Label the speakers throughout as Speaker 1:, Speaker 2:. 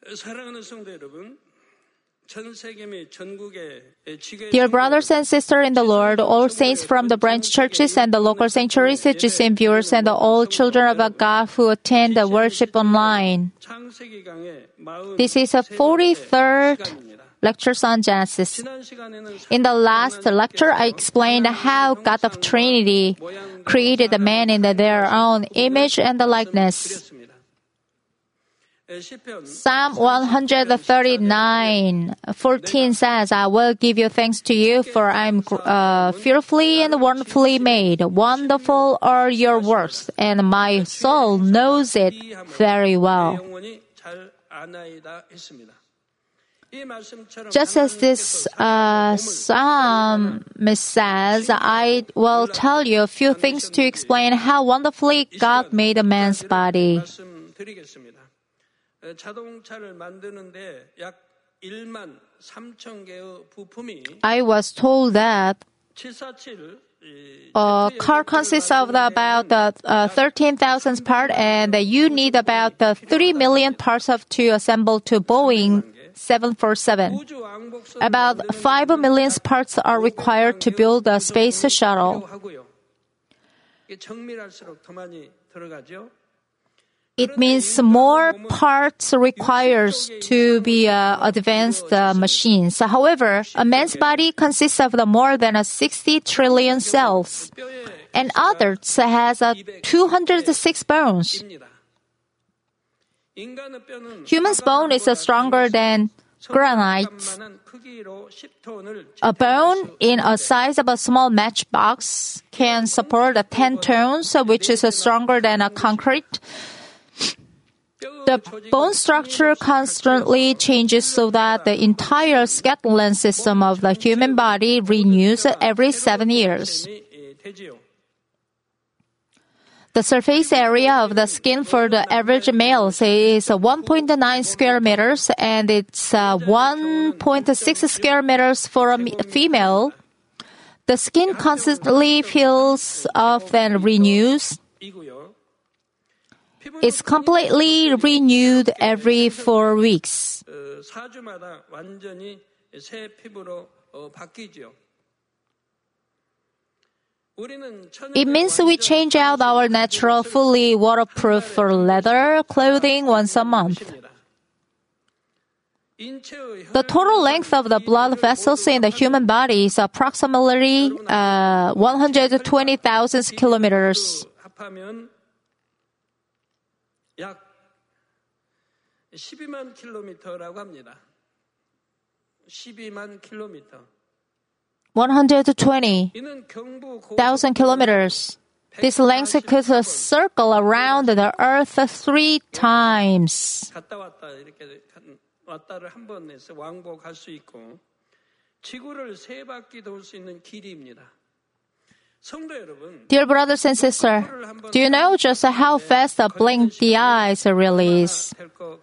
Speaker 1: 사랑하는 성도 여러분, 전 세계 및 전국의
Speaker 2: Dear brothers and sisters in the Lord, all saints from the branch churches and the local sanctuaries, GCN viewers, and all children of God who attend the worship online. This is a 43rd lecture on Genesis. In the last lecture, I explained how God of Trinity created the man in their own image and the likeness. Psalm 139:14 says, I will give you thanks to you, for I am fearfully and wonderfully made. Wonderful are your works, and my soul knows it very well. Just as this psalm says, I will tell you a few things to explain how wonderfully God made a man's body. I was told that a car consists of about 13,000 parts, and you need about 3 million parts to assemble to Boeing 747. About 5 million parts are required to build a space shuttle. It means more parts requires to be advanced machines. However, a man's body consists of more than 60 trillion cells, and others has 206 bones. Human's bone is stronger than granite. A bone in a size of a small matchbox can support 10 tons, which is stronger than a concrete. The bone structure constantly changes so that the entire skeletal system of the human body renews every 7 years. The surface area of the skin for the average male is 1.9 square meters, and it's 1.6 square meters for a female. The skin constantly peels off and renews. It's completely renewed every 4 weeks. It means we change out our natural, fully waterproof leather clothing once a month. The total length of the blood vessels in the human body is approximately 120,000 kilometers.
Speaker 1: 약 12만 킬로미터라고 합니다. 12만 킬로미터.
Speaker 2: 120,000 kilometers. This length could circle around the earth 3 times.
Speaker 1: 갔다 왔다 이렇게 왔다를 한 번 해서 왕복할 수 있고 지구를 3바퀴 돌 수 있는 길이입니다.
Speaker 2: Dear brothers and sisters, do you know just how fast a blink the eyes really is?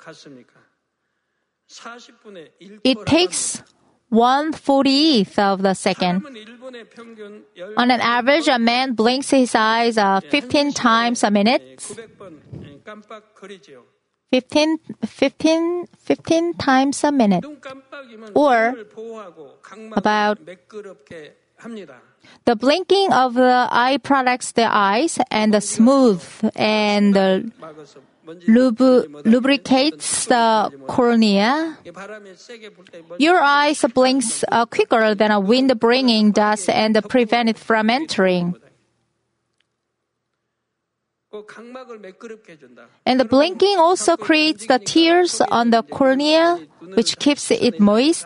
Speaker 2: It takes 1/48th of the second. On an average, a man blinks his eyes 15 times a minute. 15 times a minute. Or about the blinking of the eye protects the eyes and the smooth and lubricates the cornea. Your eyes blinks quicker than a wind bringing dust and prevent it from entering. And the blinking also creates the tears on the cornea, which keeps it moist.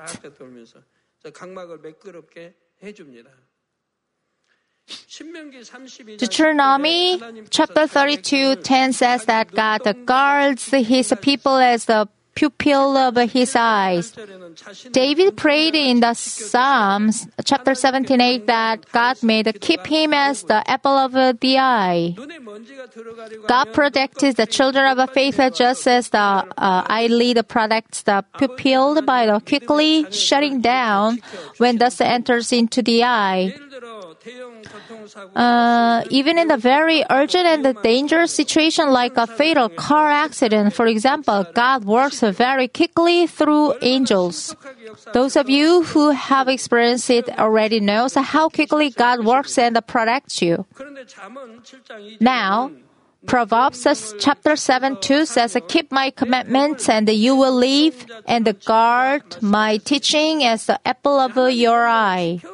Speaker 2: Deuteronomy chapter 32:10 says that God guards his people as the pupil of his eyes. David prayed in the Psalms chapter 17:8 that God may keep him as the apple of the eye. God protects the children of faith just as the eyelid protects the pupil by quickly shutting down when dust enters into the eye. even in the very urgent and dangerous situation like a fatal car accident, for example, God works very quickly through angels. Those of you who have experienced it already knows how quickly God works and protects you. Now, Proverbs chapter 7:2 says, "Keep my commandments and you will live, and guard my teaching as the apple of your eye."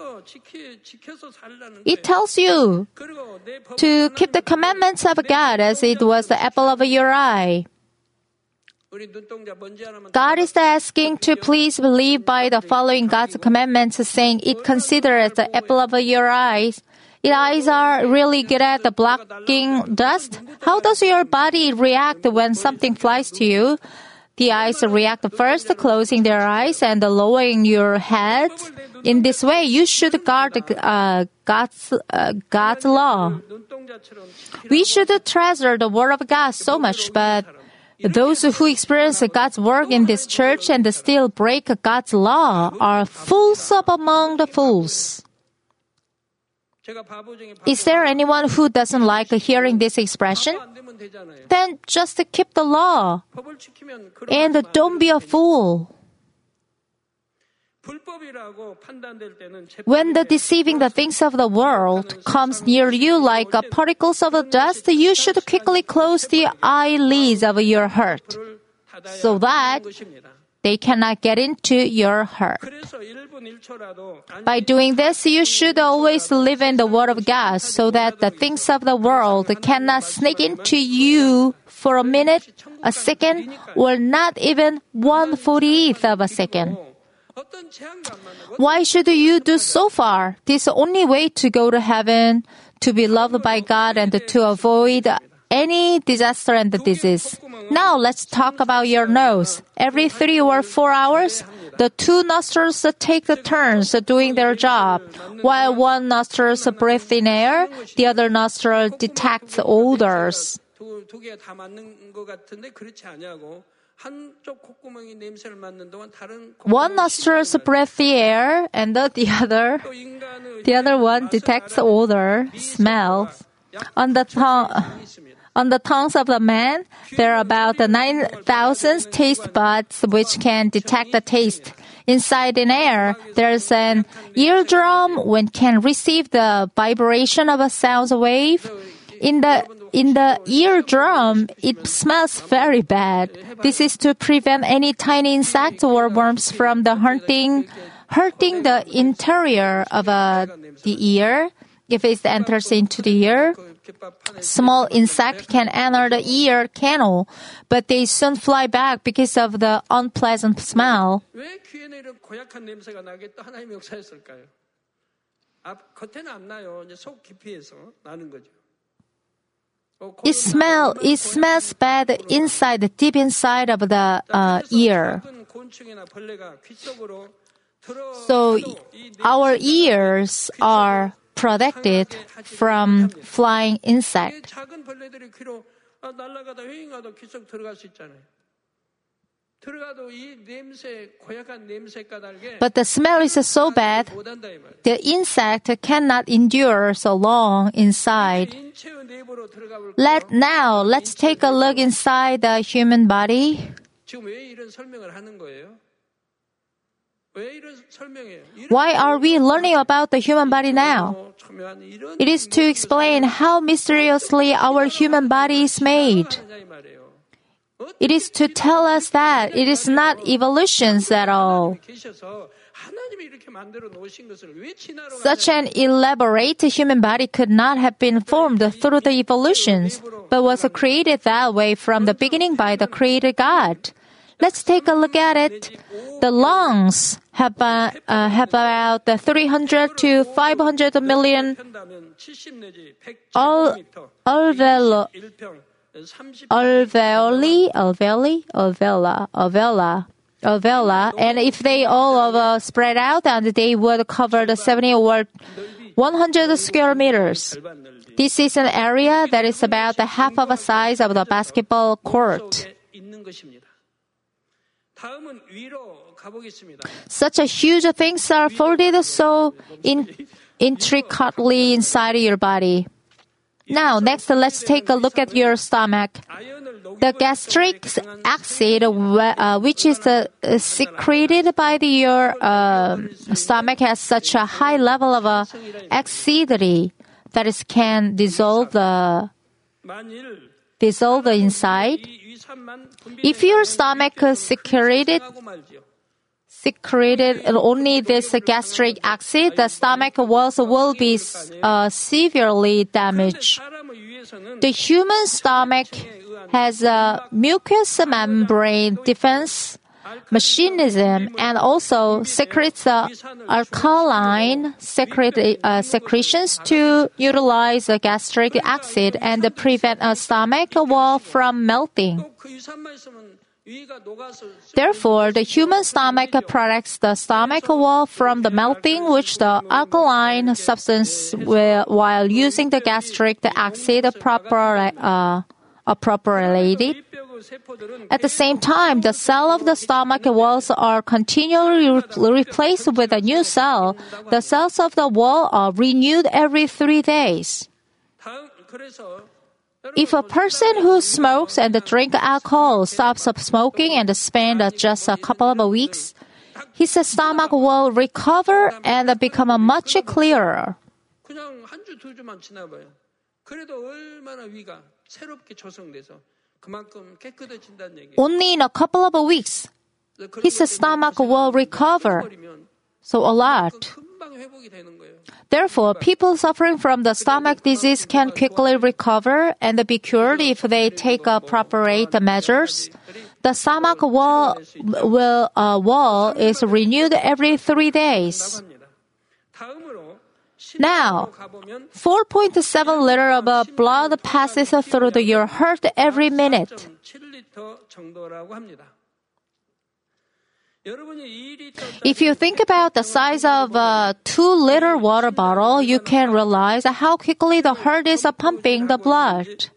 Speaker 2: It tells you to keep the commandments of God as it was the apple of your eye. God is asking to please live by the following God's commandments, saying it considered as the apple of your eyes. Your eyes are really good at blocking dust. How does your body react when something flies to you? The eyes react first, closing their eyes and lowering your head. In this way, you should guard God's law. We should treasure the Word of God so much, but those who experience God's work in this church and still break God's law are fools among the fools. Is there anyone who doesn't like hearing this expression? Then just keep the law and don't be a fool. When the deceiving the things of the world comes near you like particles of dust, you should quickly close the eyelids of your heart so that they cannot get into your heart. By doing this, you should always live in the Word of God so that the things of the world cannot sneak into you for a minute, a second, or not even 1/40th of a second. Why should you do so far? This is the only way to go to heaven, to be loved by God, and to avoid any disaster and disease. Now let's talk about your nose. Every 3 or 4 hours, the two nostrils take the turns doing their job. While one nostril breathes in air, the other nostril detects odors. One nostril breathes the air, and the other one detects odor, smells. On the tongues of the man, there are about 9,000 taste buds which can detect the taste. Inside an air, there's an eardrum which can receive the vibration of a sound wave. In the eardrum, it smells very bad. This is to prevent any tiny insects or worms from hurting the interior of the ear. If it enters into the ear, small insect can enter the ear canal, but they soon fly back because of the unpleasant smell.
Speaker 1: 왜 귀에는 이런 고약한 냄새가 나게 또 하나님의 역사였을까요? 겉에는 안 나요. 이제 속 깊이에서 나는 거죠.
Speaker 2: It smells bad inside, deep inside of the ear. So our ears are protected from flying insects. But the smell is so bad, the insect cannot endure so long inside. Let's take a look inside the human body. Why are we learning about the human body now? It is to explain how mysteriously our human body is made. It is to tell us that it is not evolutions at all. Such an elaborate human body could not have been formed through the evolutions, but was created that way from the beginning by the Creator God. Let's take a look at it. The lungs have about 300 to 500 million alveoli, and if they all spread out, and they would cover the 70 or 100 square meters. This is an area that is about the half of the size of the basketball court.
Speaker 1: 다음은 위로 가보겠습니다.
Speaker 2: Such a huge things are folded so intricately inside your body. Now, next, let's take a look at your stomach. The gastric acid, which is secreted by your stomach, has such a high level of acidity that it can dissolve the inside. If your stomach secreted only this gastric acid, the stomach walls will be severely damaged. The human stomach has a mucous membrane defense mechanism and also secretes alkaline secretions to utilize the gastric acid and prevent a stomach wall from melting. Therefore, the human stomach protects the stomach wall from the melting, which the alkaline substance while using the gastric acid appropriated. At the same time, the cell of the stomach walls are continually replaced with a new cell. The cells of the wall are renewed every 3 days. If a person who smokes and drinks alcohol stops smoking and spends just a couple of weeks, his stomach will recover and become much clearer.
Speaker 1: 그냥 한 주, 2주만 지나봐요. 그래도 얼마나 위가 새롭게 조성돼서 그만큼 깨끗해진다는 얘기예요.
Speaker 2: Only in a couple of weeks, his stomach will recover. So a lot. Therefore, people suffering from the stomach disease can quickly recover and be cured if they take appropriate measures. The stomach wall is renewed every 3 days. Now, 4.7 liters of blood passes through your heart every minute. If you think about the size of a 2-liter water bottle, you can realize how quickly the heart is pumping the blood.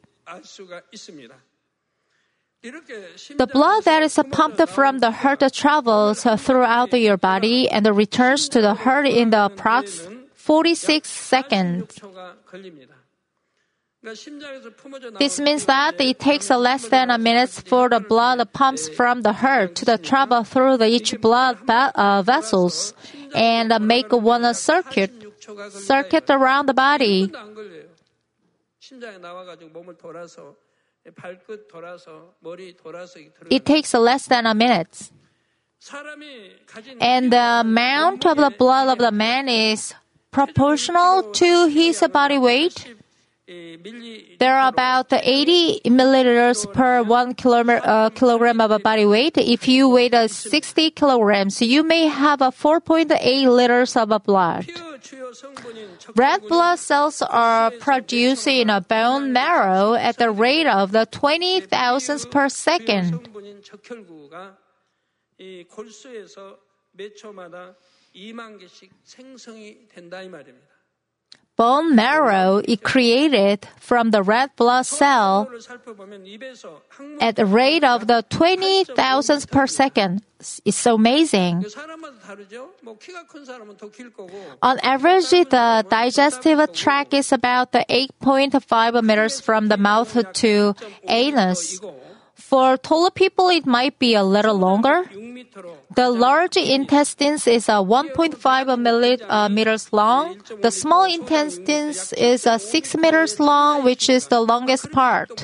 Speaker 2: The blood that is pumped from the heart travels throughout your body and returns to the heart in the approx 46 seconds. This means that it takes less than a minute for the blood pumps from the heart to travel through each blood vessels and make one circuit around the body. It takes less than a minute. And the amount of the blood of the man is proportional to his body weight. There are about 80 milliliters per 1 kilogram of body weight. If you weigh 60 kilograms, you may have 4.8 liters of blood. Red blood cells are produced in a bone marrow at the rate of 20,000 per second. Bone marrow is created from the red blood cell at the rate of 20,000 per second. It's so amazing. On average, the digestive tract is about 8.5 meters from the mouth to anus. For taller people, it might be a little longer. The large intestines is 1.5 meters long. The small intestines is 6 meters long, which is the longest part.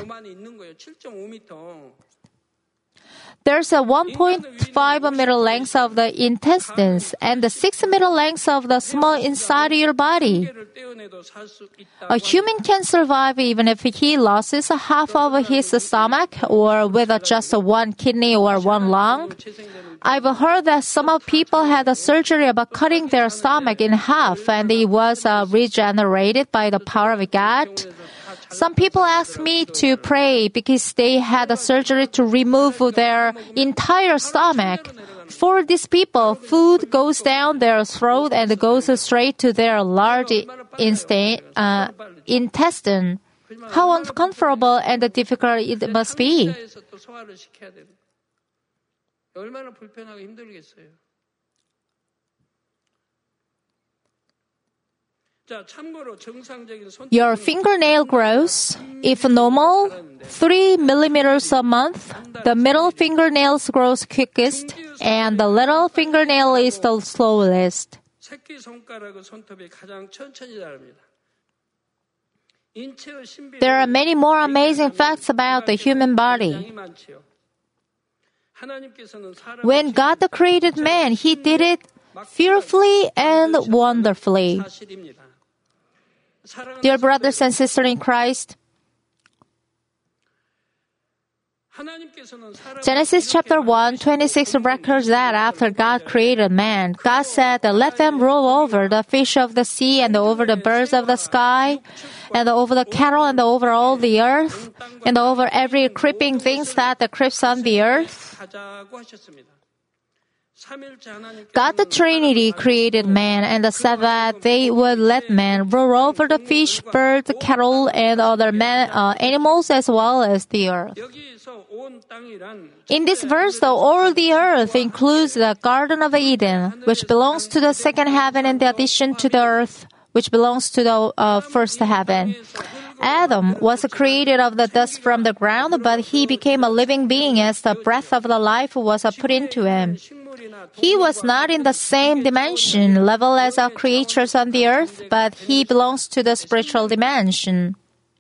Speaker 2: There's a 1.5 meter length of the intestines and the 6 meter length of the small inside your body. A human can survive even if he loses half of his stomach or with just one kidney or one lung. I've heard that some people had a surgery about cutting their stomach in half and it was regenerated by the power of God. Some people ask me to pray because they had a surgery to remove their entire stomach. For these people, food goes down their throat and goes straight to their large intestine. How uncomfortable and difficult it must be.
Speaker 1: 얼마나 불편하고 힘들겠어요. 자, 참고로 정상적인
Speaker 2: Your fingernail grows, if normal, 3 millimeters a month. The middle fingernails grows quickest, and the little fingernail is the slowest.
Speaker 1: 새끼 손가락의 손톱이 가장 천천히 자랍니다. 인체의 신비.
Speaker 2: There are many more amazing facts about the human body.
Speaker 1: 하나님께서는 사람을
Speaker 2: When God created man, He did it fearfully and wonderfully.
Speaker 1: 사실입니다.
Speaker 2: Dear brothers and sisters in Christ,
Speaker 1: 하나님께서는 사람을
Speaker 2: Genesis chapter 1, 26 records that after God created man, God said, "Let them rule over the fish of the sea and over the birds of the sky and over the cattle and over all the earth and over every creeping thing that creeps on the earth."
Speaker 1: 하자고 하셨습니다.
Speaker 2: God the Trinity created man and said that they would let man rule over the fish, birds, cattle, and other animals as well as the earth.
Speaker 1: 여기서 온 땅이란
Speaker 2: In this verse, all the earth includes the Garden of Eden, which belongs to the second heaven in addition to the earth, which belongs to the first heaven. Adam was created of the dust from the ground, but he became a living being as the breath of the life was put into him. He was not in the same dimension level as our creatures on the earth, but he belongs to the spiritual dimension.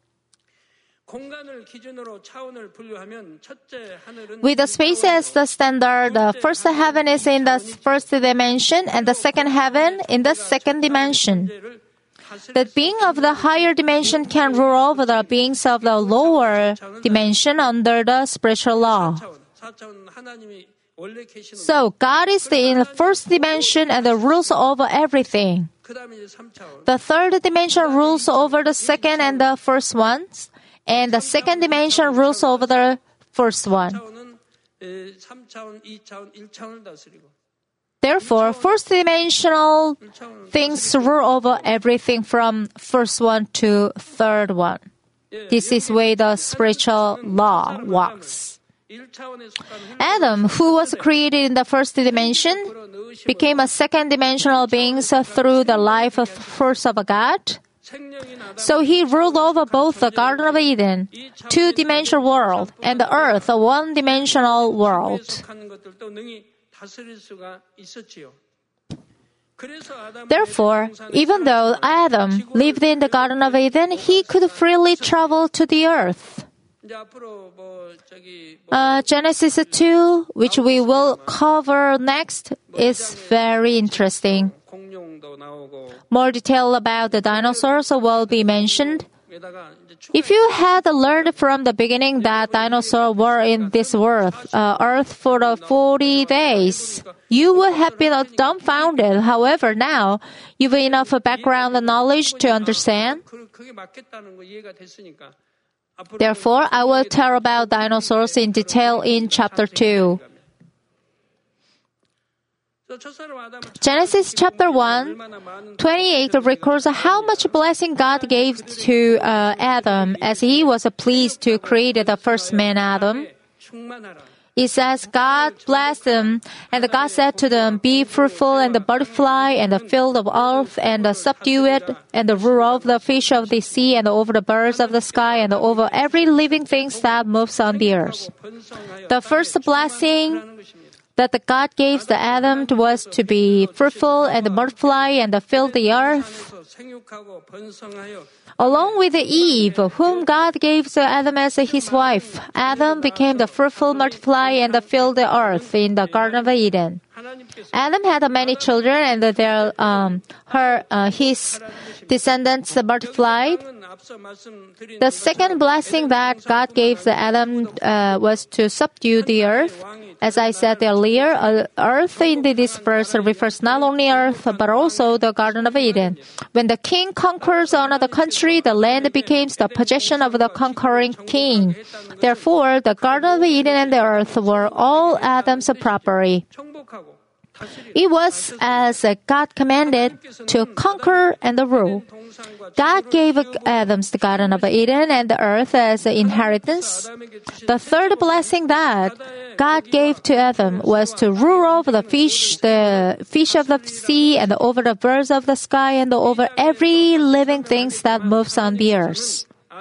Speaker 1: 공간을 기준으로 차원을 분류하면 첫째 하늘은
Speaker 2: With the space as the standard, the first heaven is in the first dimension and the second heaven in the second dimension. The being of the higher dimension can rule over the beings of the lower dimension under the spiritual law.
Speaker 1: 4차원 하나님이 원래 계시는
Speaker 2: So God is in the first dimension and rules over everything.
Speaker 1: 그다음에 이제 3차원
Speaker 2: The third dimension rules over the second and the first ones, and the second dimension rules over the first one.
Speaker 1: 4차원은 3차원, 2차원, 1차원을 다스리고
Speaker 2: Therefore, first dimensional things rule over everything from first one to third one. This is where the spiritual law works.
Speaker 1: 1차원에 속한
Speaker 2: Adam, who was created in the first dimension, became a second dimensional being through the life of force of God.
Speaker 1: 생명인
Speaker 2: So he ruled over both the Garden of Eden, two-dimensional world, and the earth, a one-dimensional
Speaker 1: 아담에
Speaker 2: world.
Speaker 1: 속하는 것들도 능히 다스릴 수가 있었지요. 그래서 아담은
Speaker 2: Therefore, even though Adam lived in the Garden of Eden, he could freely travel to the earth.
Speaker 1: 이제 앞으로
Speaker 2: Genesis 2, which we will cover next, is very interesting.
Speaker 1: 공룡도 나오고
Speaker 2: More detail about the dinosaurs will be mentioned.
Speaker 1: 게다가 이제
Speaker 2: If you had learned from the beginning that dinosaurs were in this earth for the 40 days, you would have been dumbfounded. However, now you've enough background knowledge to understand.
Speaker 1: 그게 맞겠다는 거 이해가 됐으니까 앞으로
Speaker 2: Therefore, I will tell about dinosaurs in detail in chapter 2.
Speaker 1: 첫사람 아담은
Speaker 2: Genesis chapter 1, 28 records how much blessing God gave to Adam as he was pleased to create the first man Adam.
Speaker 1: 충만하라.
Speaker 2: It says, God blessed them, and God said to them, "Be fruitful and multiply, and fill the earth, and subdue it, and rule over the fish of the sea, and over the birds of the sky, and over every living thing that moves on the earth." The first blessing that God gave to Adam was to be fruitful and multiply and fill the earth.
Speaker 1: 생육하고 번성하여
Speaker 2: Along with Eve, whom God gave to Adam as his wife, Adam became the fruitful, multiply, and fill the earth in the Garden of Eden.
Speaker 1: 하나님께서
Speaker 2: Adam had many children, and his descendants multiplied.
Speaker 1: 앞서 말씀드린
Speaker 2: The second blessing that God gave to Adam was to subdue the earth. As I said earlier, earth in this verse refers not only earth, but also the Garden of Eden. When the king conquers another country, the land becomes the possession of the conquering king. Therefore, the Garden of Eden and the earth were all Adam's property.
Speaker 1: 정복하고
Speaker 2: It was as God commanded to conquer and rule. God gave Adam the Garden of Eden and the earth as an inheritance. The third blessing that God gave to Adam was to rule over the fish of the sea, and over the birds of the sky, and over every living thing that moves on the earth.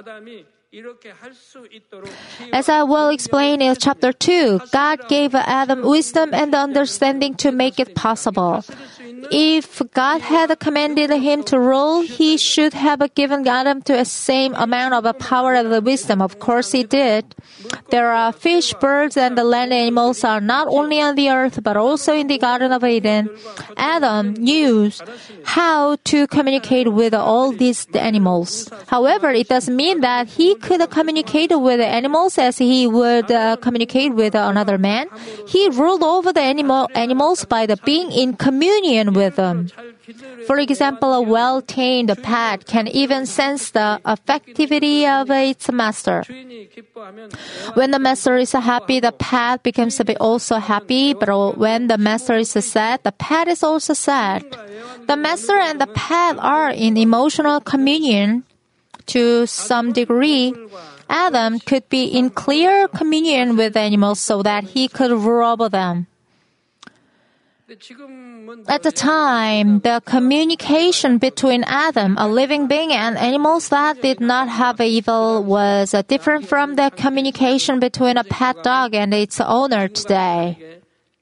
Speaker 2: As I will explain in chapter 2, God gave Adam wisdom and understanding to make it possible. If God had commanded him to rule, he should have given Adam the same amount of power and wisdom. Of course, he did. There are fish, birds, and the land animals are not only on the earth, but also in the Garden of Eden. Adam knew how to communicate with all these animals. However, it doesn't mean that he could communicate with the animals as he would communicate with another man. He ruled over the animals by being in communion with them. For example, a well-tamed pet can even sense the affectivity of its master. When the master is happy, the pet becomes also happy, but when the master is sad, the pet is also sad. The master and the pet are in emotional communion to some degree. Adam could be in clear communion with animals so that he could rule over them. At the time, the communication between Adam, a living being, and animals that did not have evil was different from the communication between a pet dog and its owner today.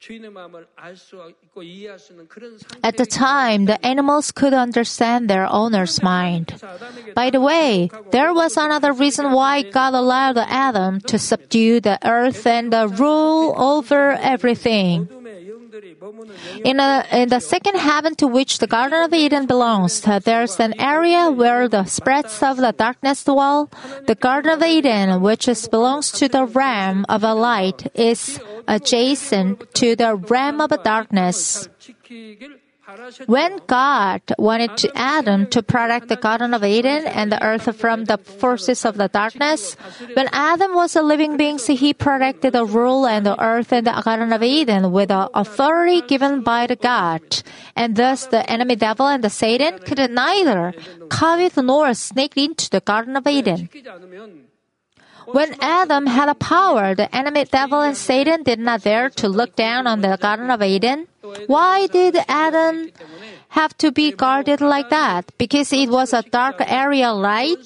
Speaker 2: At the time, the animals could understand their owner's mind. By the way, there was another reason why God allowed Adam to subdue the earth and rule over everything. In the second heaven to which the Garden of Eden belongs, there's an area where the spirits of the darkness dwell. The Garden of Eden, which belongs to the realm of light, is adjacent to the realm of darkness. When God wanted Adam to protect the Garden of Eden and the earth from the forces of the darkness, when Adam was a living being, he protected the rule and the earth and the Garden of Eden with the authority given by the God. And thus the enemy devil and the Satan could neither covet nor sneak into the Garden of Eden. When Adam had a power, the enemy devil and Satan did not dare to look down on the Garden of Eden. Why did Adam have to be guarded like that? Because it was a dark area right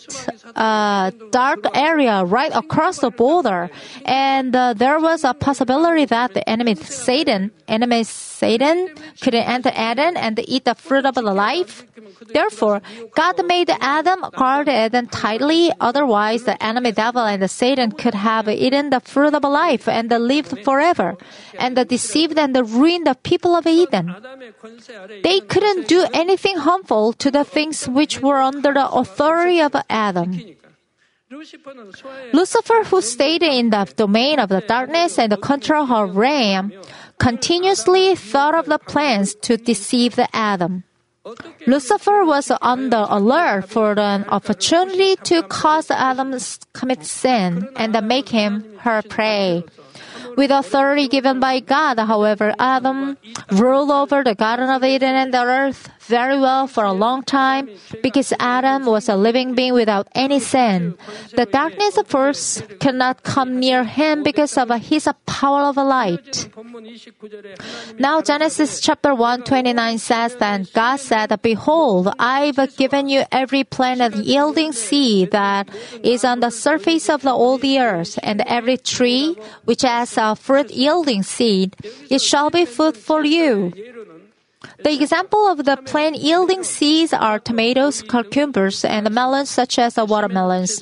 Speaker 2: across the border, and there was a possibility that the enemy Satan could enter Eden and eat the fruit of the life. Therefore, God made Adam guard Eden tightly, otherwise the enemy devil and the Satan could have eaten the fruit of life and lived forever, and deceived and ruined the people of Eden. They couldn't do anything harmful to the things which were under the authority of Adam. Lucifer, who stayed in the domain of the darkness and controlled her realm, continuously thought of the plans to deceive Adam. Lucifer was on the alert for an opportunity to cause Adam to commit sin and make him her prey. With authority given by God, however, Adam ruled over the Garden of Eden and the earth very well for a long time because Adam was a living being without any sin. The darkness force could not come near him because of his power of light. Now Genesis chapter 1:29 says that God said, "Behold, I've given you every plant of yielding seed that is on the surface of all the earth, and every tree which has a fruit-yielding seed, it shall be food for you." The example of the plant-yielding seeds are tomatoes, cucumbers, and melons such as watermelons.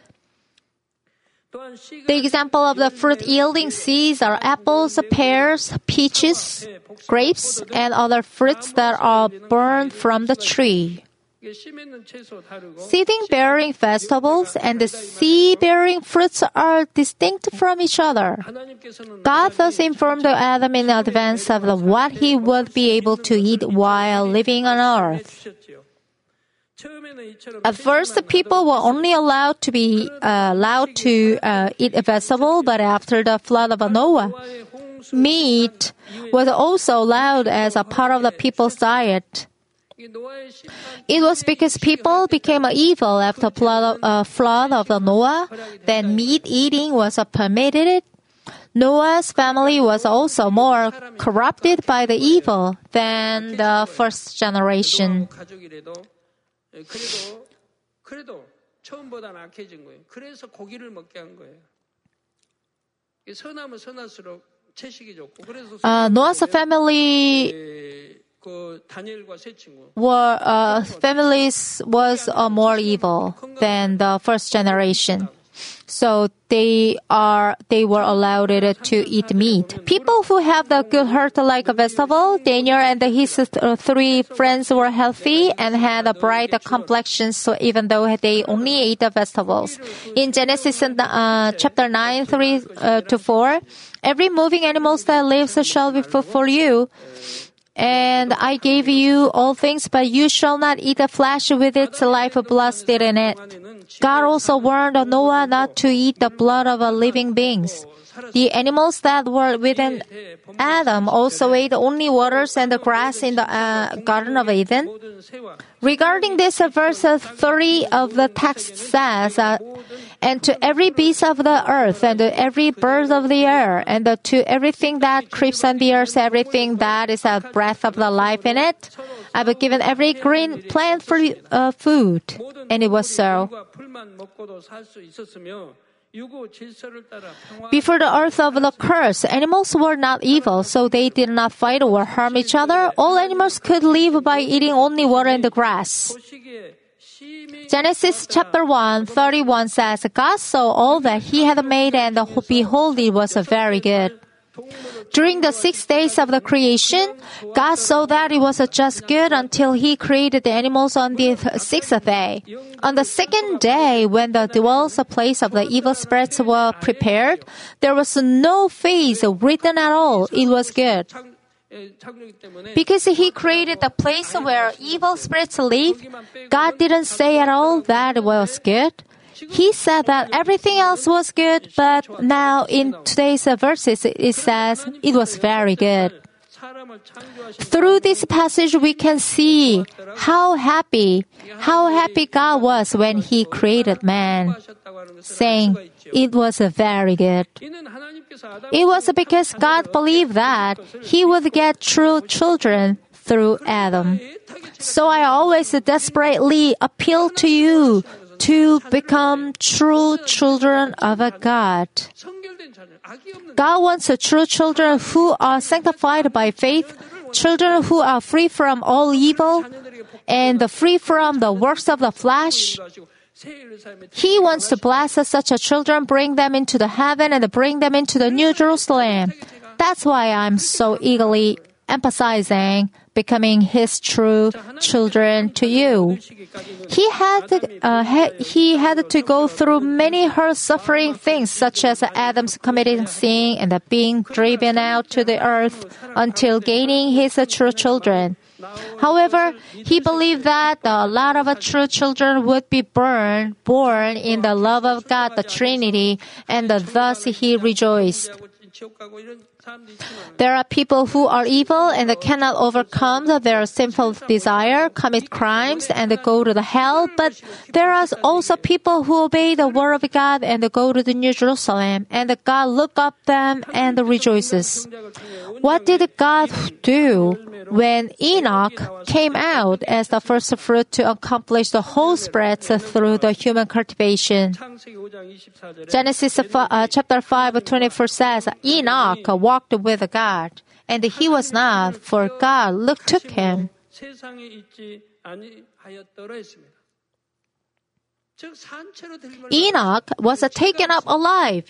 Speaker 2: The example of the fruit-yielding seeds are apples, pears, peaches, grapes, and other fruits that are born from the tree. Seed-bearing vegetables and the seed-bearing fruits are distinct from each other. God thus informed Adam in advance of what he would be able to eat while living on earth. At first, the people were only allowed to eat a vegetable, but after the flood of Noah, meat was also allowed as a part of the people's diet. It was because people became evil after the flood of the Noah that meat eating was permitted. Noah's family was also more corrupted by the evil than the first generation.
Speaker 1: 그래도 처음보다는 악해진 거예요. 그래서 고기를 먹게 한 거예요. 선하면 선할수록 채식이 좋고 그래서
Speaker 2: Noah's family families was more evil than the first generation. So they were allowed to eat meat. People who have the good heart like a vegetable, Daniel and his three friends were healthy and had a bright complexion, so even though they only ate the vegetables. In Genesis chapter 9, 3-4, every moving animal that lives shall be food for you. And I gave you all things, but you shall not eat the flesh with its life blood still in it. God also warned Noah not to eat the blood of living beings. The animals that were within Adam also ate only waters and the grass in the Garden of Eden. Regarding this, verse 30 of the text says, and to every beast of the earth, and to every bird of the air, and to everything that creeps on the earth, everything that is a breath of the life in it, I've given every green plant for food. And it was so. Before the earth of the curse, animals were not evil, so they did not fight or harm each other. All animals could live by eating only water and the grass. Genesis chapter 1:31 says, God saw all that he had made, and behold, it was very good. During the 6 days of the creation, God saw that it was just good until He created the animals on the sixth day. On the second day, when the dwells place of the evil spirits were prepared, there was no phase written at all. It was good. Because He created the place where evil spirits live, God didn't say at all that it was good. He said that everything else was good, but now in today's verses it says it was very good. Through this passage we can see how happy God was when He created man, saying it was very good. It was because God believed that He would get true children through Adam. So I always desperately appeal to you to become true children of a God. God wants true children who are sanctified by faith, children who are free from all evil, and free from the works of the flesh. He wants to bless such children, bring them into the heaven, and bring them into the New Jerusalem. That's why I'm so eagerly emphasizing becoming His true children to you. He had to go through many hurt-suffering things, such as Adam's committing sin and being driven out to the earth until gaining his true children. However, he believed that a lot of true children would be born in the love of God, the Trinity, and thus he rejoiced. There are people who are evil and cannot overcome their sinful desire, commit crimes, and go to the hell. But there are also people who obey the word of God and go to the New Jerusalem, and God look up them and rejoices. What did God do when Enoch came out as the first fruit to accomplish the whole spread through the human cultivation? Genesis chapter 5:24 says, Enoch walked with God, and he was not, for God took him. Enoch was taken up alive.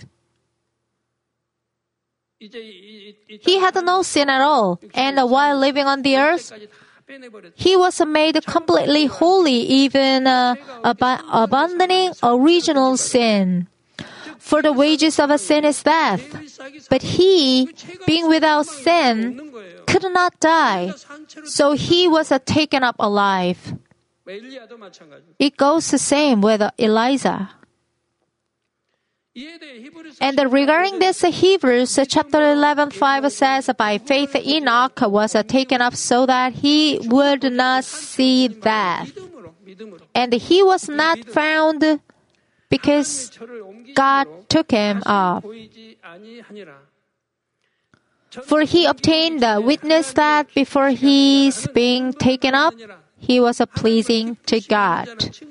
Speaker 2: He had no sin at all, and while living on the earth, he was made completely holy, even abandoning original sin. For the wages of sin is death. But he, being without sin, could not die. So he was taken up alive. It goes the same with Elijah. And regarding this, Hebrews chapter 11:5 says, by faith Enoch was taken up so that he would not see death. And he was not found because God took him up. For he obtained the witness that before his being taken up, he was pleasing to God.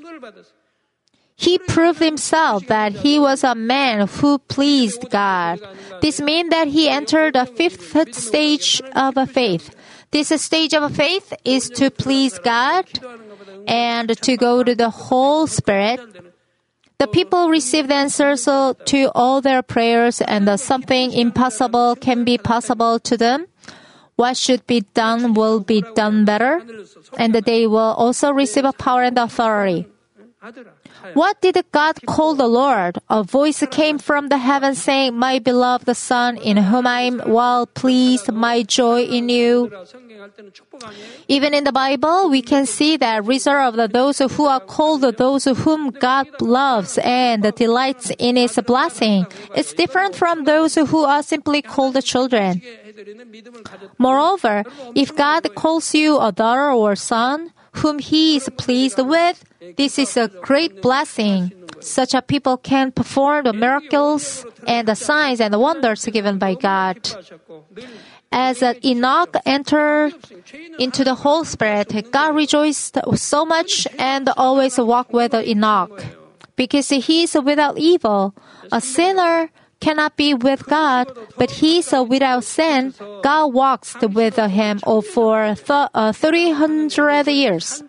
Speaker 2: He proved himself that he was a man who pleased God. This means that he entered the fifth stage of faith. This stage of faith is to please God and to go to the Holy Spirit. The people received answers to all their prayers, and something impossible can be possible to them. What should be done will be done better, and they will also receive a power and authority. What did God call the Lord? A voice came from the heaven saying, my beloved Son, in whom I am well pleased, my joy in you. Even in the Bible, we can see that result of those who are called those whom God loves and delights in His blessing. It's different from those who are simply called children. Moreover, if God calls you a daughter or son, whom He is pleased with, this is a great blessing. Such a people can perform the miracles and the signs and the wonders given by God. As Enoch entered into the Holy Spirit, God rejoiced so much and always walked with Enoch. Because he is without evil, a sinner cannot be with God, but he is without sin. God walks with him for 300 years.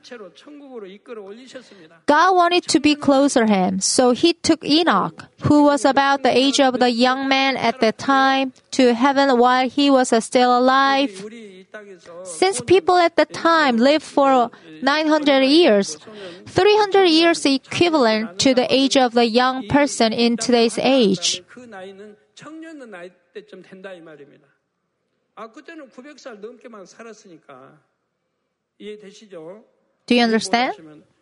Speaker 2: God wanted to be closer to him, so he took Enoch, who was about the age of the young man at that time, to heaven while he was still alive. Since people at the time lived for 900 years, 300 years equivalent to the age of the young person in today's age. Do you understand?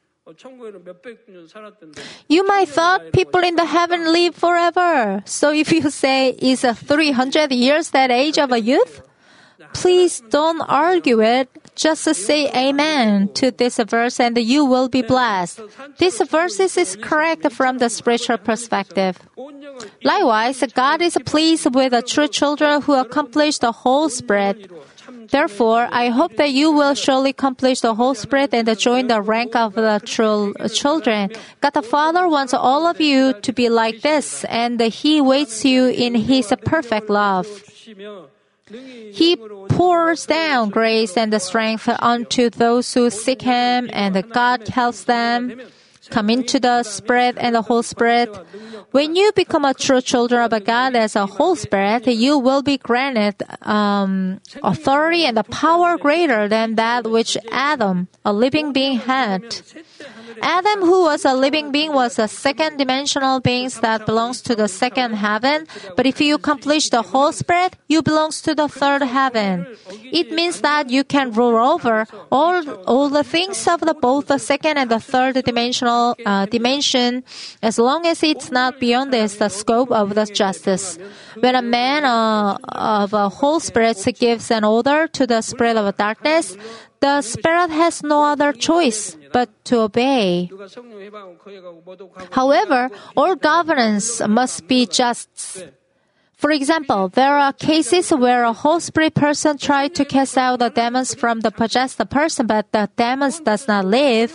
Speaker 2: You might thought people in the heaven live forever. So if you say, is 300 years that age of a youth? Please don't argue it. Just say amen to this verse and you will be blessed. This verse is correct from the spiritual perspective. Likewise, God is pleased with the true children who accomplish the whole Spirit. Therefore, I hope that you will surely accomplish the whole Spirit and join the rank of the true children. God the Father wants all of you to be like this, and He waits you in His perfect love. He pours down grace and strength unto those who seek Him, and God helps them come into the Spirit and the Holy Spirit. When you become a true children of God as a Holy Spirit, you will be granted authority and a power greater than that which Adam, a living being, had. Adam, who was a living being, was a second-dimensional being that belongs to the second heaven. But if you accomplish the Holy Spirit, you belong to the third heaven. It means that you can rule over all the things of both the second and the third dimension, as long as it's not beyond the scope of the justice. When a man of a Holy Spirit gives an order to the spirit of darkness, the Spirit has no other choice but to obey. However, all governance must be just. For example, there are cases where a Holy Spirit person tried to cast out the demons from the possessed person, but the demons does not live.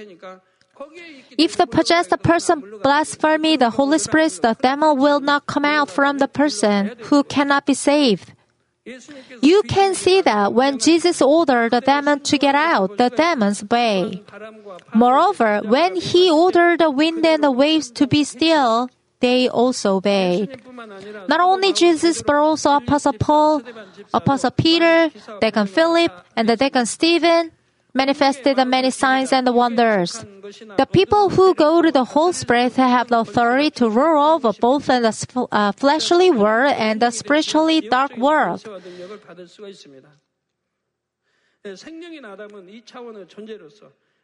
Speaker 2: If the possessed person blasphemes the Holy Spirit, the demon will not come out from the person who cannot be saved. You can see that when Jesus ordered the demon to get out, the demons obey. Moreover, when He ordered the wind and the waves to be still, they also obeyed. Not only Jesus, but also Apostle Paul, Apostle Peter, Deacon Philip, and the Deacon Stephen manifested many signs and wonders. The people who go to the Holy Spirit have the authority to rule over both the fleshly world and the spiritually dark world.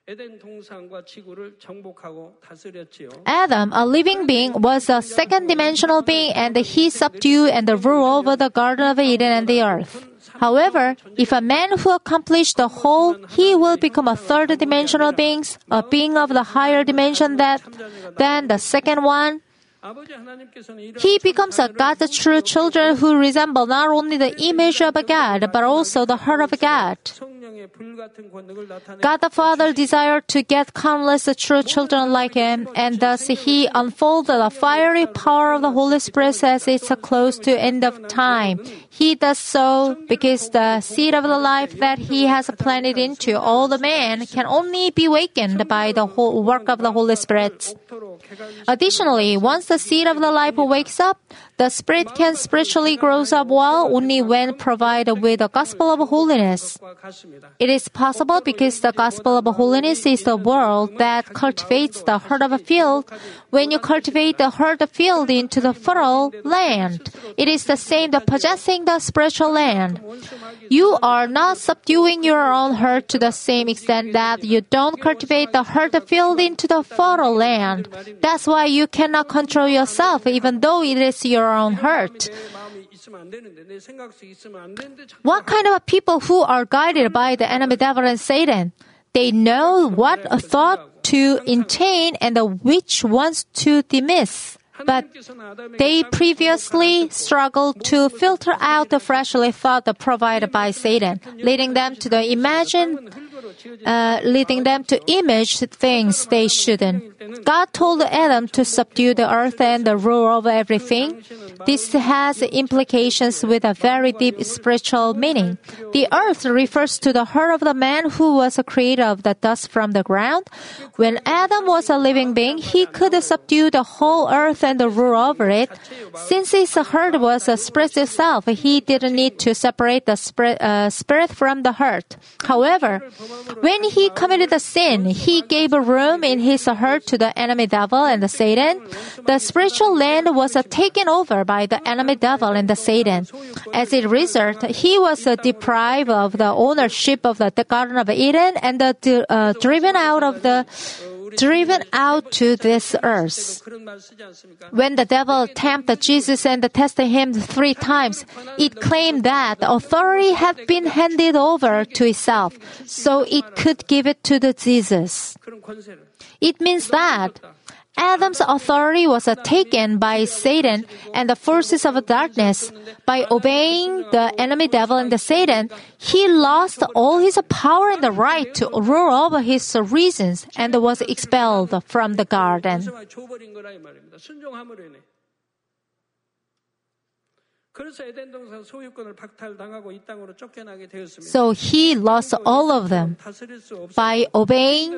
Speaker 1: 에덴 동산과 지구를 정복하고 다스렸지요.
Speaker 2: Adam, a living being, was a second-dimensional being and he subdued and ruled over the Garden of Eden and the earth. However, if a man who accomplished the whole, he will become a third-dimensional being, a being of the higher dimension than the second one. He becomes a God's true children who resemble not only the image of a God, but also the heart of God. God the Father desired to get countless true children like him, and thus he unfolded the fiery power of the Holy Spirit as it's close to end of time. He does so because the seed of the life that he has planted into all the man can only be awakened by the whole work of the Holy Spirit. Additionally, once the seed of the life wakes up, the spirit can spiritually grow up well only when provided with the gospel of holiness. It is possible because the gospel of holiness is the world that cultivates the heart of a field. When you cultivate the heart of field into the fertile land, it is the same as possessing the spiritual land. You are not subduing your own heart to the same extent that you don't cultivate the heart of field into the fertile land. That's why you cannot control yourself even though it is your own heart. What kind of people who are guided by the enemy devil and Satan? They know what thought to entertain and which ones to dismiss. But they previously struggled to filter out the fleshly thought provided by Satan, leading them to image things they shouldn't. God told Adam to subdue the earth and rule over everything. This has implications with a very deep spiritual meaning. The earth refers to the heart of the man who was created of the dust from the ground. When Adam was a living being, he could subdue the whole earth and rule over it. Since his heart was a spirit itself, he didn't need to separate the spirit from the heart. However, when he committed the sin, he gave room in his heart to the enemy devil and the Satan. The spiritual land was taken over by the enemy devil and the Satan. As a result, he was deprived of the ownership of the Garden of Eden and driven out to this earth. When the devil tempted Jesus and tested him 3 times, it claimed that authority had been handed over to itself, so it could give it to the Jesus. It means that Adam's authority was taken by Satan and the forces of darkness. By obeying the enemy devil and the Satan, he lost all his power and the right to rule over his reasons and was expelled from the garden. So he lost all of them by obeying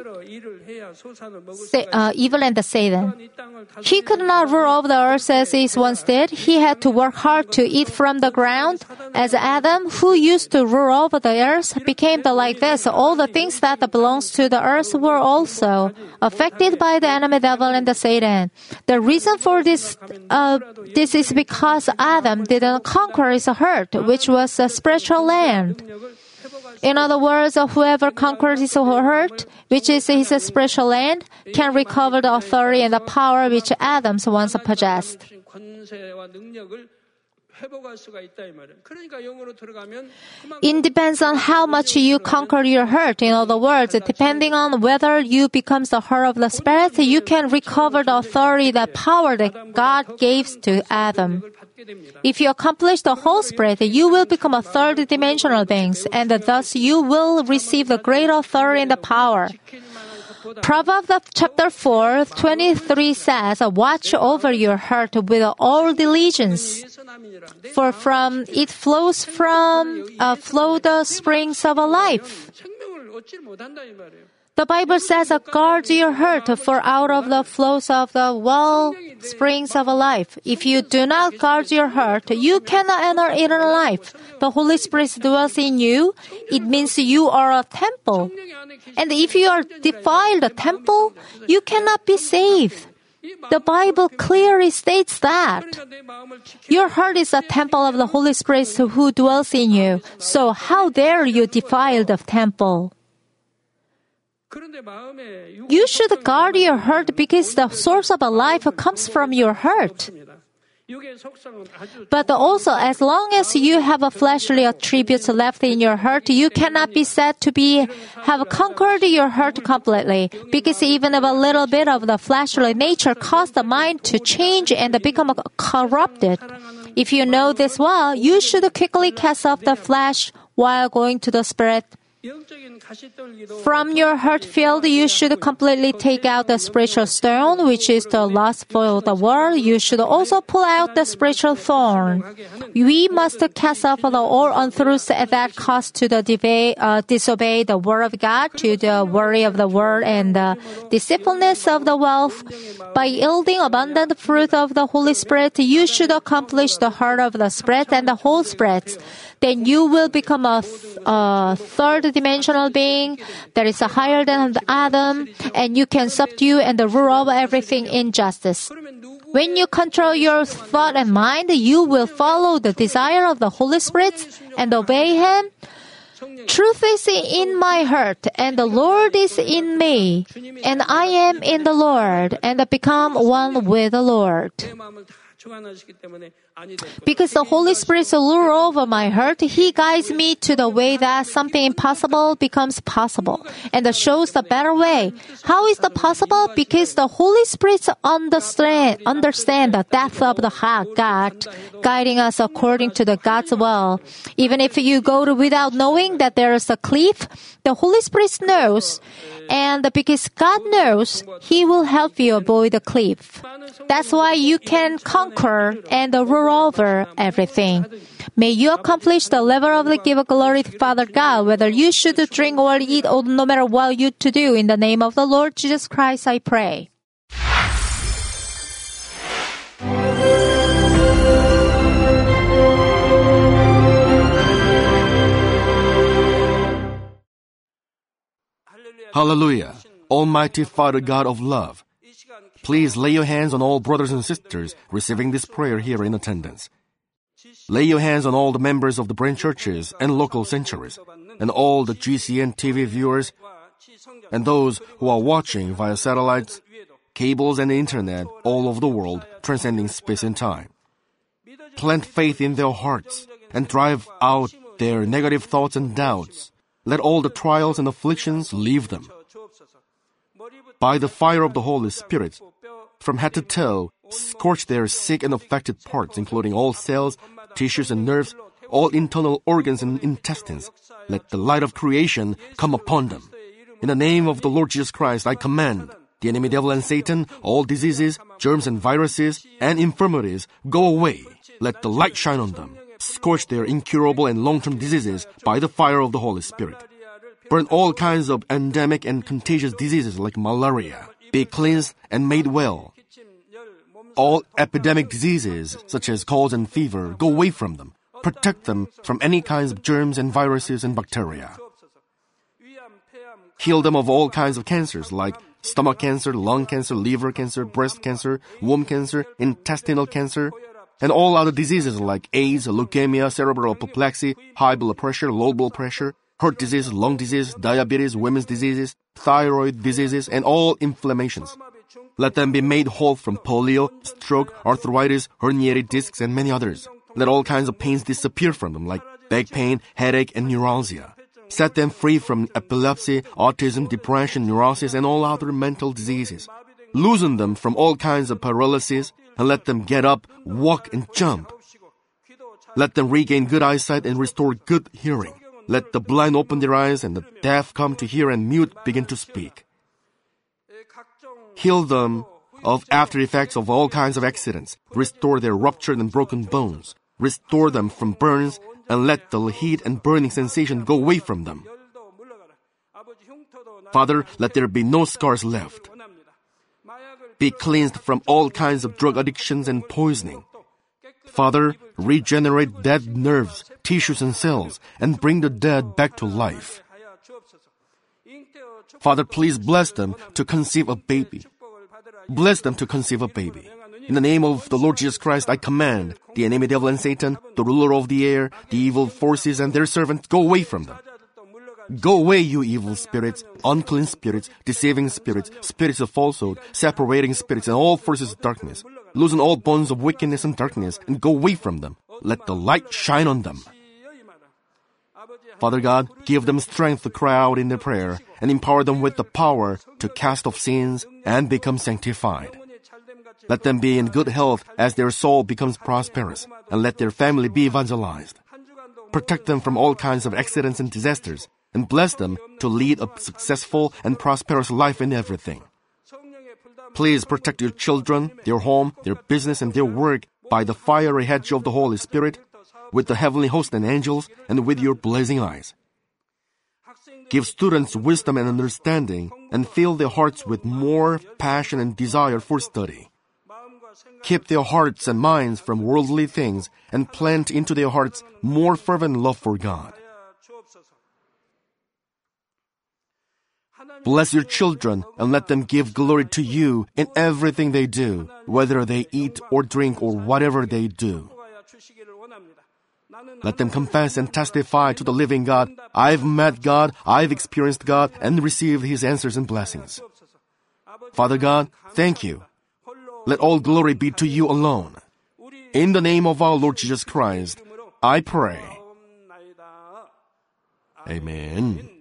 Speaker 2: evil and the Satan. He could not rule over the earth as he once did. He had to work hard to eat from the ground. As Adam, who used to rule over the earth, became like this, all the things that belongs to the earth were also affected by the enemy devil and the Satan. The reason for this is because Adam didn't conquer his heart, which was a spiritual land. In other words, whoever conquers his heart, which is his spiritual land, can recover the authority and the power which Adam once possessed. It depends on how much you conquer your heart. In other words, depending on whether you become the heart of the Spirit, you can recover the authority, the power that God gave to Adam. If you accomplish the whole Spirit, you will become a third-dimensional being, and thus you will receive the great authority and the power. Proverbs chapter 4:23 says, "Watch over your heart with all diligence, for from it flow the springs of life." The Bible says, "Guard your heart, for out of the flows of the well springs of life." If you do not guard your heart, you cannot enter eternal life. The Holy Spirit dwells in you. It means you are a temple. And if you are defiled a temple, you cannot be saved. The Bible clearly states that. Your heart is a temple of the Holy Spirit who dwells in you. So how dare you defile the temple? You should guard your heart because the source of life comes from your heart. But also, as long as you have a fleshly attributes left in your heart, you cannot be said to have conquered your heart completely, because even a little bit of the fleshly nature causes the mind to change and become corrupted. If you know this well, you should quickly cast off the flesh while going to the Spirit. From your heart field, you should completely take out the spiritual stone, which is the lust for the world. You should also pull out the spiritual thorn. We must cast off all untruths that cause to disobey the word of God, to the worry of the world and the deceitfulness of the wealth. By yielding abundant fruit of the Holy Spirit, you should accomplish the heart of the Spirit and the whole Spirit. Then you will become a third-dimensional being that is higher than Adam, and you can subdue and rule over everything in justice. When you control your thought and mind, you will follow the desire of the Holy Spirit and obey Him. Truth is in my heart, and the Lord is in me, and I am in the Lord, and become one with the Lord. Because the Holy Spirit rules over my heart, He guides me to the way that something impossible becomes possible, and shows the better way. How is that possible? Because the Holy Spirit understand the depth of the heart, God, guiding us according to the God's will. Even if you go without knowing that there is a cliff, the Holy Spirit knows, and because God knows, He will help you avoid the cliff. That's why you can conquer and rule over everything. May you accomplish the level of the give glory to Father God, whether you should drink or eat or no matter what you to do. In the name of the Lord Jesus Christ, I pray.
Speaker 3: Hallelujah! Almighty Father God of love, please lay your hands on all brothers and sisters receiving this prayer here in attendance. Lay your hands on all the members of the branch churches and local sanctuaries, and all the GCN TV viewers, and those who are watching via satellites, cables, and the internet all over the world, transcending space and time. Plant faith in their hearts and drive out their negative thoughts and doubts. Let all the trials and afflictions leave them. By the fire of the Holy Spirit, from head to toe, scorch their sick and affected parts, including all cells, tissues and nerves, all internal organs and intestines. Let the light of creation come upon them. In the name of the Lord Jesus Christ, I command the enemy devil and Satan, all diseases, germs and viruses, and infirmities, go away. Let the light shine on them. Scorch their incurable and long-term diseases by the fire of the Holy Spirit. Burn all kinds of endemic and contagious diseases like malaria. Be cleansed and made well. All epidemic diseases, such as colds and fever, go away from them. Protect them from any kinds of germs and viruses and bacteria. Heal them of all kinds of cancers like stomach cancer, lung cancer, liver cancer, breast cancer, womb cancer, intestinal cancer, and all other diseases like AIDS, leukemia, cerebral apoplexy, high blood pressure, low blood pressure, heart disease, lung disease, diabetes, women's diseases, thyroid diseases, and all inflammations. Let them be made whole from polio, stroke, arthritis, herniated discs, and many others. Let all kinds of pains disappear from them, like back pain, headache, and neuralgia. Set them free from epilepsy, autism, depression, neurosis, and all other mental diseases. Loosen them from all kinds of paralysis, and let them get up, walk, and jump. Let them regain good eyesight and restore good hearing. Let the blind open their eyes and the deaf come to hear and mute begin to speak. Heal them of after effects of all kinds of accidents. Restore their ruptured and broken bones. Restore them from burns and let the heat and burning sensation go away from them. Father, let there be no scars left. Be cleansed from all kinds of drug addictions and poisoning. Father, regenerate dead nerves, tissues, and cells, and bring the dead back to life. Father, please bless them to conceive a baby. Bless them to conceive a baby. In the name of the Lord Jesus Christ, I command the enemy devil and Satan, the ruler of the air, the evil forces, and their servants go away from them. Go away, you evil spirits, unclean spirits, deceiving spirits, spirits of falsehood, separating spirits, and all forces of darkness. Loosen all bonds of wickedness and darkness, and go away from them. Let the light shine on them. Father God, give them strength to cry out in their prayer, and empower them with the power to cast off sins and become sanctified. Let them be in good health as their soul becomes prosperous, and let their family be evangelized. Protect them from all kinds of accidents and disasters, and bless them to lead a successful and prosperous life in everything. Please protect your children, their home, their business, and their work by the fiery hedge of the Holy Spirit, with the heavenly host and angels, and with your blazing eyes. Give students wisdom and understanding, and fill their hearts with more passion and desire for study. Keep their hearts and minds from worldly things, and plant into their hearts more fervent love for God. Bless your children and let them give glory to you in everything they do, whether they eat or drink or whatever they do. Let them confess and testify to the living God, I've met God, I've experienced God, and received His answers and blessings. Father God, thank you. Let all glory be to you alone. In the name of our Lord Jesus Christ, I pray. Amen.